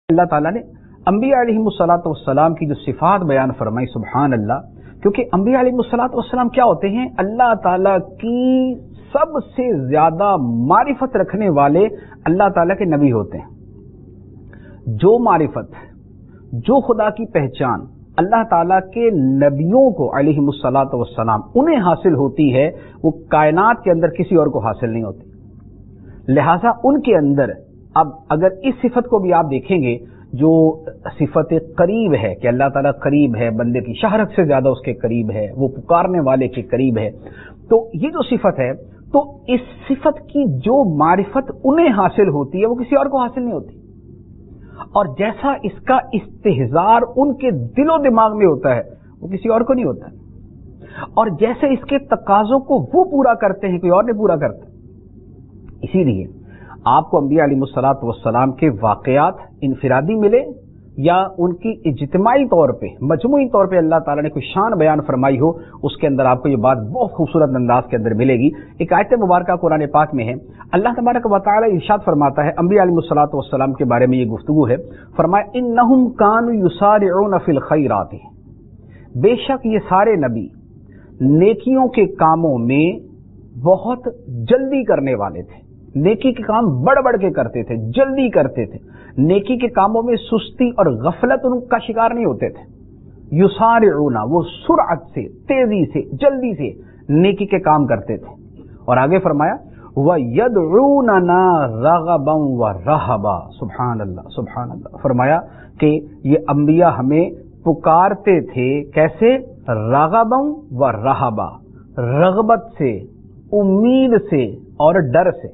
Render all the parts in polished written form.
اللہ تعالیٰ نے انبیاء علیہم السلام کی جو صفات بیان فرمائی، سبحان اللہ، کیونکہ انبیاء علیہم السلام کیا ہوتے ہیں؟ اللہ تعالیٰ کی سب سے زیادہ معرفت رکھنے والے اللہ تعالیٰ کے نبی ہوتے ہیں۔ جو معرفت، جو خدا کی پہچان اللہ تعالیٰ کے نبیوں کو علیہم السلام انہیں حاصل ہوتی ہے، وہ کائنات کے اندر کسی اور کو حاصل نہیں ہوتی۔ لہذا ان کے اندر اب اگر اس صفت کو بھی آپ دیکھیں گے، جو صفت قریب ہے کہ اللہ تعالیٰ قریب ہے، بندے کی شہرت سے زیادہ اس کے قریب ہے، وہ پکارنے والے کے قریب ہے، تو یہ جو صفت ہے، تو اس صفت کی جو معرفت انہیں حاصل ہوتی ہے وہ کسی اور کو حاصل نہیں ہوتی۔ اور جیسا اس کا استحضار ان کے دل و دماغ میں ہوتا ہے وہ کسی اور کو نہیں ہوتا، اور جیسے اس کے تقاضوں کو وہ پورا کرتے ہیں کوئی اور نہیں پورا کرتا۔ اسی لیے آپ کو انبیاء علیہ السلام کے واقعات انفرادی ملے یا ان کی اجتماعی طور پہ، مجموعی طور پہ اللہ تعالیٰ نے کوئی شان بیان فرمائی ہو، اس کے اندر آپ کو یہ بات بہت خوبصورت انداز کے اندر ملے گی۔ ایک آیت مبارکہ قرآن پاک میں ہے، اللہ تبارک و تعالیٰ ارشاد فرماتا ہے، انبیاء علیہ السلام کے بارے میں یہ گفتگو ہے، فرمایا انہم کانوا یسارعون فی الخیرات، بے شک یہ سارے نبی نیکیوں کے کاموں میں بہت جلدی کرنے والے تھے، نیکی کے کام بڑھ بڑھ کے کرتے تھے، جلدی کرتے تھے، نیکی کے کاموں میں سستی اور غفلت ان کا شکار نہیں ہوتے تھے۔ یسارعون، وہ سرعت سے، تیزی سے، جلدی سے نیکی کے کام کرتے تھے۔ اور آگے فرمایا وَيَدْعُونَنَا رَغَبًا وَرَهَبًا، سبحان اللہ سبحان اللہ، فرمایا کہ یہ انبیاء ہمیں پکارتے تھے کیسے؟ رغباً ورہبا، رغبت سے، امید سے اور ڈر سے۔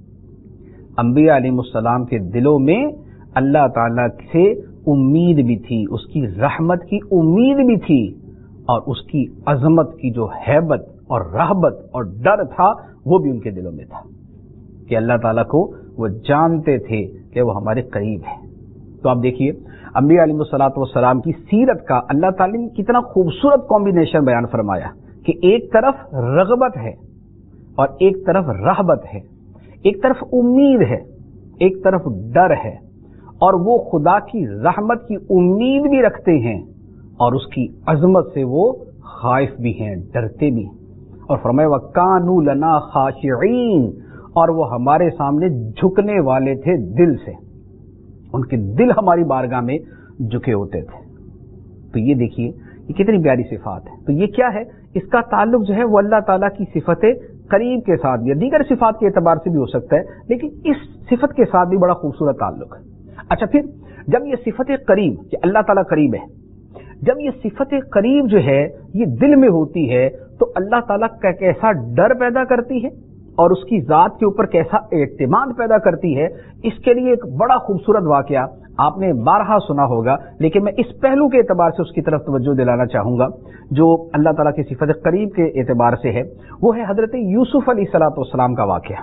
انبیاء علیہ السلام کے دلوں میں اللہ تعالیٰ سے امید بھی تھی، اس کی رحمت کی امید بھی تھی، اور اس کی عظمت کی جو ہیبت اور رہبت اور ڈر تھا وہ بھی ان کے دلوں میں تھا، کہ اللہ تعالیٰ کو وہ جانتے تھے کہ وہ ہمارے قریب ہے۔ تو آپ دیکھیے انبیاء علیہ السلام کی سیرت کا اللہ تعالیٰ نے کتنا خوبصورت کمبینیشن بیان فرمایا، کہ ایک طرف رغبت ہے اور ایک طرف رہبت ہے، ایک طرف امید ہے، ایک طرف ڈر ہے، اور وہ خدا کی رحمت کی امید بھی رکھتے ہیں اور اس کی عظمت سے وہ خائف بھی ہیں، ڈرتے بھی ہیں۔ اور فرمایا وَكَانُوا لَنَا خَاشِعِينَ، اور وہ ہمارے سامنے جھکنے والے تھے دل سے، ان کے دل ہماری بارگاہ میں جھکے ہوتے تھے۔ تو یہ دیکھیے یہ کتنی پیاری صفات ہے۔ تو یہ کیا ہے؟ اس کا تعلق جو ہے وہ اللہ تعالیٰ کی صفت قریب کے ساتھ یا دیگر صفات کے اعتبار سے بھی ہو سکتا ہے، لیکن اس صفت کے ساتھ بھی بڑا خوبصورت تعلق ہے۔ اچھا، پھر جب یہ صفت قریب کہ اللہ تعالیٰ قریب ہے، جب یہ صفت قریب جو ہے یہ دل میں ہوتی ہے تو اللہ تعالیٰ کا کیسا ڈر پیدا کرتی ہے اور اس کی ذات کے اوپر کیسا اعتماد پیدا کرتی ہے، اس کے لیے ایک بڑا خوبصورت واقعہ آپ نے بارہا سنا ہوگا، لیکن میں اس پہلو کے اعتبار سے اس کی طرف توجہ دلانا چاہوں گا جو اللہ تعالیٰ کی صفت قریب کے اعتبار سے ہے، وہ ہے حضرت یوسف علیہ السلام کا واقعہ۔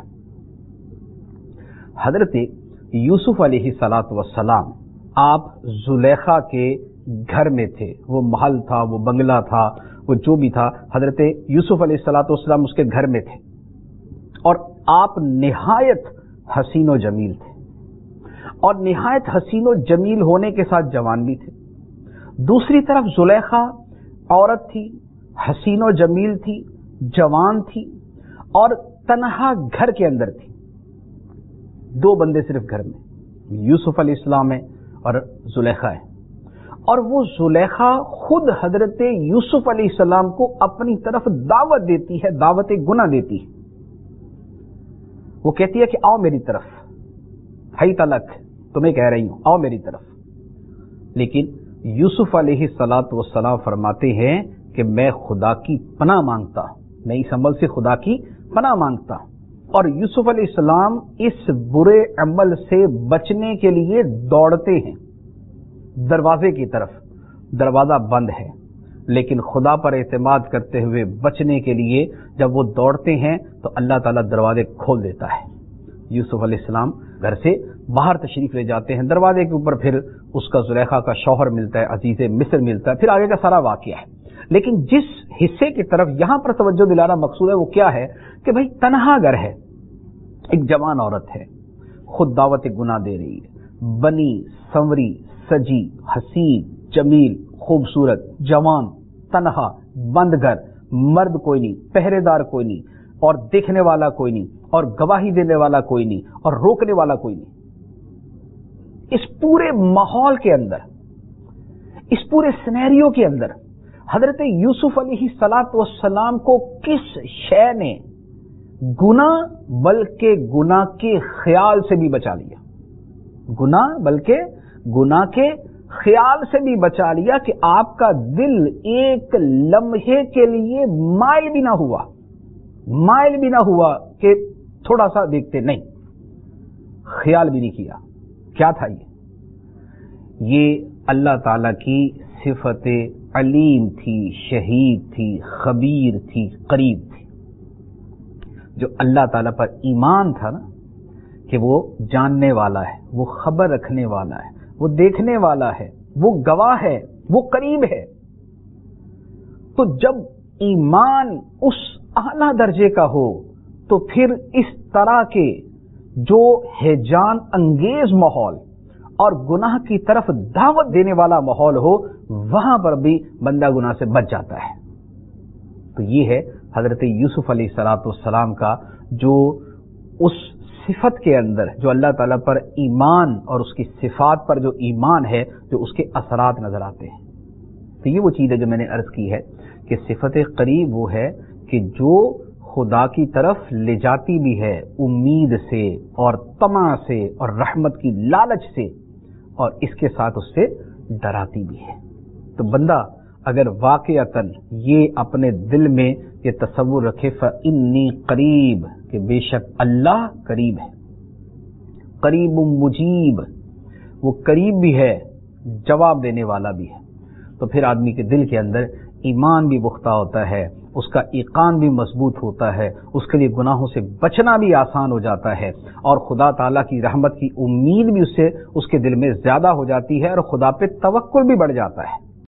حضرت یوسف علیہ السلام آپ زلیخا کے گھر میں تھے، وہ محل تھا، وہ بنگلہ تھا، وہ جو بھی تھا، حضرت یوسف علیہ السلام اس کے گھر میں تھے، اور آپ نہایت حسین و جمیل تھے، اور نہایت حسین و جمیل ہونے کے ساتھ جوان بھی تھے۔ دوسری طرف زلیخا عورت تھی، حسین و جمیل تھی، جوان تھی، اور تنہا گھر کے اندر تھی، دو بندے صرف گھر میں، یوسف علیہ السلام ہے اور زلیخا ہے، اور وہ زلیخا خود حضرت یوسف علیہ السلام کو اپنی طرف دعوت دیتی ہے، دعوت گناہ دیتی ہے۔ وہ کہتی ہے کہ آؤ میری طرف، ہی تلک تمہیں کہہ رہی ہوں، آؤ میری طرف۔ لیکن یوسف علیہ السلام فرماتے ہیں کہ میں خدا کی پناہ مانگتا ہوں، میں اس عمل سے خدا کی پناہ مانگتا ہوں۔ اور یوسف علیہ السلام اس برے عمل سے بچنے کے لیے دوڑتے ہیں دروازے کی طرف، دروازہ بند ہے، لیکن خدا پر اعتماد کرتے ہوئے بچنے کے لیے جب وہ دوڑتے ہیں تو اللہ تعالیٰ دروازے کھول دیتا ہے۔ یوسف علیہ السلام گھر سے باہر تشریف لے جاتے ہیں، دروازے کے اوپر پھر اس کا زلیخا کا شوہر ملتا ہے، عزیز مصر ملتا ہے، پھر آگے کا سارا واقعہ ہے۔ لیکن جس حصے کی طرف یہاں پر توجہ دلانا مقصود ہے وہ کیا ہے کہ بھائی تنہا گھر ہے، ایک جوان عورت ہے، خود دعوت گناہ دے رہی ہے، بنی سنوری سجی حسین جمیل خوبصورت جوان تنہا بند گھر مرد کوئی نہیں پہرے دار کوئی نہیں اور دیکھنے والا کوئی نہیں اور گواہی دینے والا کوئی نہیں اور روکنے والا کوئی نہیں. اس پورے ماحول کے اندر اس پورے سینیریو کے اندر حضرت یوسف علیہ السلام کو کس شے نے گناہ بلکہ گناہ کے خیال سے بھی بچا لیا. گناہ بلکہ گناہ کے خیال سے بھی بچا لیا کہ آپ کا دل ایک لمحے کے لیے مائل بھی نہ ہوا کہ تھوڑا سا دیکھتے نہیں. خیال بھی نہیں کیا. کیا تھا یہ اللہ تعالی کی صفت علیم تھی، شہید تھی، خبیر تھی، قریب تھی. جو اللہ تعالیٰ پر ایمان تھا نا کہ وہ جاننے والا ہے، وہ خبر رکھنے والا ہے، وہ دیکھنے والا ہے، وہ گواہ ہے، وہ قریب ہے. تو جب ایمان اس اعلیٰ درجے کا ہو تو پھر اس طرح کے جو ہیجان انگیز ماحول اور گناہ کی طرف دعوت دینے والا ماحول ہو وہاں پر بھی بندہ گناہ سے بچ جاتا ہے. تو یہ ہے حضرت یوسف علیہ السلام کا جو اس صفت کے اندر جو اللہ تعالیٰ پر ایمان اور اس کی صفات پر جو ایمان ہے جو اس کے اثرات نظر آتے ہیں. تو یہ وہ چیز ہے جو میں نے عرض کی ہے کہ صفت قریب وہ ہے کہ جو خدا کی طرف لے جاتی بھی ہے امید سے اور طمع سے اور رحمت کی لالچ سے اور اس کے ساتھ اس سے ڈراتی بھی ہے. تو بندہ اگر واقعتاً یہ اپنے دل میں یہ تصور رکھے فإنی قریب کہ بے شک اللہ قریب ہے، قریب مجیب، وہ قریب بھی ہے جواب دینے والا بھی ہے، تو پھر آدمی کے دل کے اندر ایمان بھی پختہ ہوتا ہے، اس کا ایقان بھی مضبوط ہوتا ہے، اس کے لیے گناہوں سے بچنا بھی آسان ہو جاتا ہے، اور خدا تعالیٰ کی رحمت کی امید بھی اس کے دل میں زیادہ ہو جاتی ہے، اور خدا پہ توکل بھی بڑھ جاتا ہے.